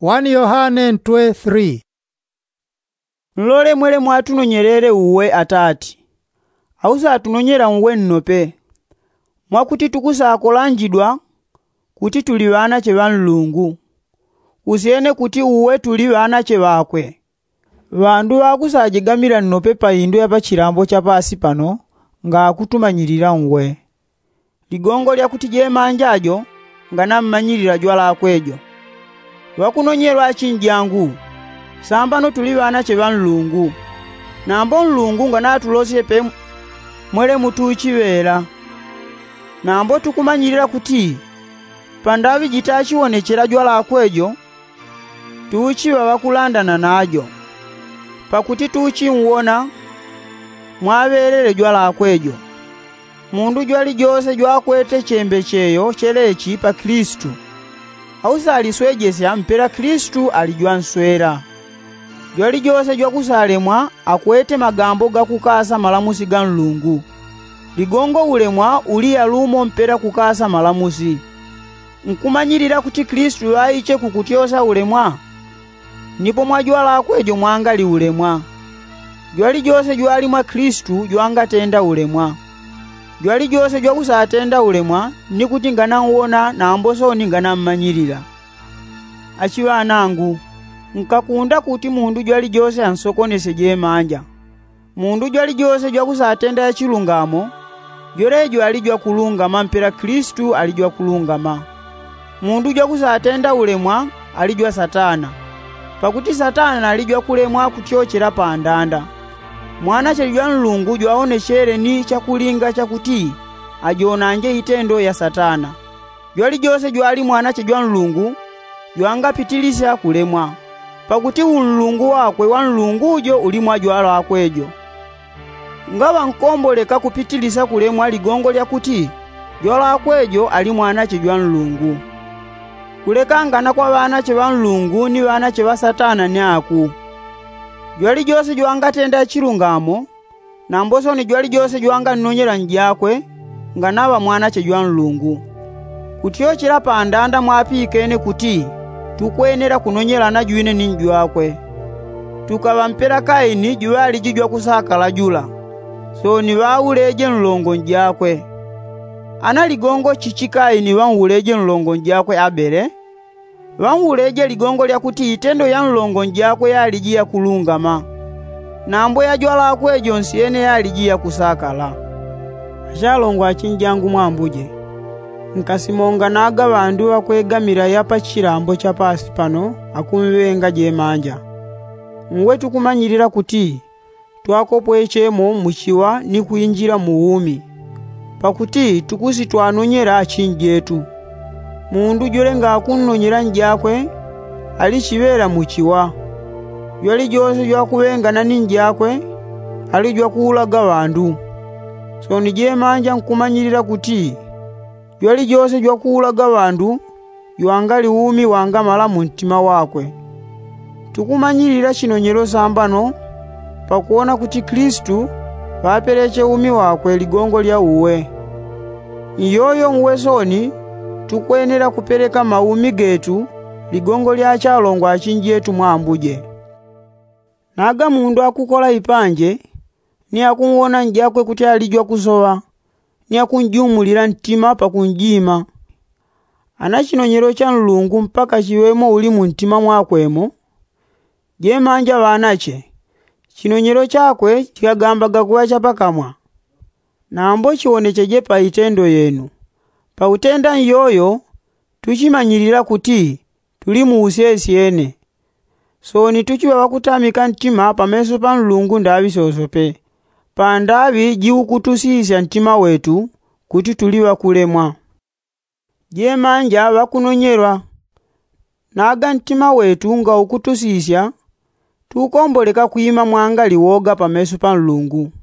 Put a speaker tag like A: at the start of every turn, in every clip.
A: 1 Yohane 3.
B: Nlole mwele mwatunonyerere uwe atati. Ausa atunonyera uwe nnope. Mwakuti tukusakolanjidwa kuti tuli bana che banlungu. Usiene kuti uwe tuli bana che bakwe. Bandu bakusajigamira nnope pa indu ya pachirambo cha pasi pano nga akutumanyirira uwe. Ligongo lya kuti je manjajo nga nammanyirira jwala akwejo. Wakunonyerwa achinjangu. Sambano tuli bana che banlungu. Nambo nlungu nga natulosye pe mwele mutuchibera. Nambo tukumanyirira kuti pandavi jitachibonekera jwala akwejo tuchiba bakulandana najo. Pakuti tuchimuona mwaberere jwala akwejo. Mundu jwali jose jwakwete chembe cheyo chelechi pa Kristu. Ausa aliswejesya mpera Kristu alijwanswera. Jwali jose jwakusalemwa akwete magambo gakukasa malamusi ga nlungu. Ligongo ulemwa uli alumo mpera kukasa malamusi. Nkumanyirira kuti Kristu aiche kukutyosa ulemwa. Nipo mwajwala akwejo mwangali ulemwa. Jwali jose jwali mwa Kristu jwangatenda ulemwa. Jwali jose jwakusatenda ulemwa nikuti nganawona na amboso ninganamanyirira. Achiwanangu nkakunda kuti mundu jwali jose ansokonese je manja. Mundu jwali jose jwakusatenda ya chilungamo jorejo alijwa kulungama mpera Kristu alijwa kulungama. Mundu jwakusatenda ulemwa alijwa Satana. Pakuti Satana alijwa kulemwa kutyochera pandanda. Mwana chelijwa nlungu jwaoneshere ni chakulinga chakuti ajonanje itendo ya Satana. Jwali jose jwali mwana chelijwa nlungu jwangapitilisa kulemwa. Pakuti unlungu wakwe wanlungu ujo ulimwa jwala akwejo. Ngaba nkomboleka kupitilisa kulemwa ligongo lya kuti jwala akwejo ali mwana chelijwa nlungu. Kulekangana kwa bana che banlungu ni bana che ba Satana nyaku. Jwali jose jwangatenda chilungamo na mboso ni jwali jose jwanga nonyera njakwe nga naba mwana che jwanlungu. Kutyochera pandanda mwapikene kuti tukwenera kunonyera na juine ninjwakwe. Tukabampera Kaini jwali jijwa kusakala jula. So ni bauleje nlongo njakwe. Ana ligongo chichikaini wanguleje nlongo njakwe Abele. Wanguleje ligongo lya kuti itendo ya nlongo njakwe yalijia kulungama. Nambo ya jwala akwejo nsiene yalijia kusakala. Ashalongo achinjangu mwambuje. Nkasimonga naga bandu bakwegamira yapa chirambo cha pasi pano akumbenga je manja. Mwe tukumanyirira kuti twakopwechemo muchiwa ni kuinjira muumi. Pakuti tukusi twanonyera achinjetu. Mundu jolenga akunonyera njakwe alichibera muchiwa. Yali jose jwakubenga na ninjakwe alijwa kuulaga bandu. So nije manja nkumanyirira kuti yali jose jwakuulaga bandu ywangali umi wangamala mu ntima wakwe. Tukumanyirira chinonyero sambano pakuona kuti Kristu bapereche umi wakwe ligongo lya uwe. Iyoyo mwesoni tukwenera kupereka maumi getu ligongo lya chalongo achinjetu mwambuje. Naga mundu akukola ipanje ni akunwona njakwe kuti alijwa kusowa ni akunjumulira ntima pa kunjima. Anachinonyero cha nlungu mpaka chiwemo uli mu ntima mwakwemo. Je manja banache chinonyero chakwe chikagambaga kuwa chapakamwa. Nambo chionecheje pa itendo yenu. Pa utenda nyoyo tuchimanyirira kuti tuli mu usesiene. So ni tuchiwa wakutamika ntima pa meso pa nlungu ndabisosope. Pa ndabi jiukutusisya ntima wetu kuti tuliwa kulemwa. Je manja wakunonyerwa. Naga ntima wetu nga ukutusisya tukomboleka kuima mwangali woga pa meso pa nlungu.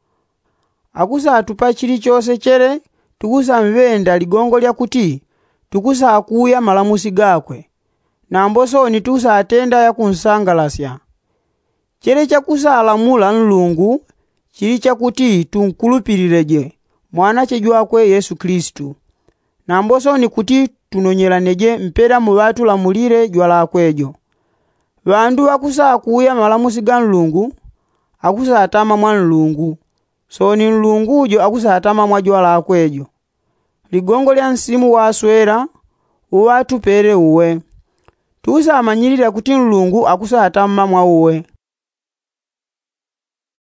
B: Akusa atupa chili chose chere tukusa mvenda ligongo lya kuti tukusa akuya malamusi gakwe. Na mboso ni tukusa atenda ya kunsangalasya. Chere chakusa alamula nlungu chili chakuti tunkulupirireje mwana chejwakwe Yesu Kristu. Na mboso ni kuti tunonyelanege mpera mu batulamulire jwa lakwejo. Bandu akusakuya malamusi ga Mulungu akusatama mwa Mulungu, so ni Mulungu ujo akusatama mwa jwa lakwejo. Ligongo lya nsimu waswera uwatupere uwe. Tusamanyirira kuti Mulungu akusatama mwa uwe.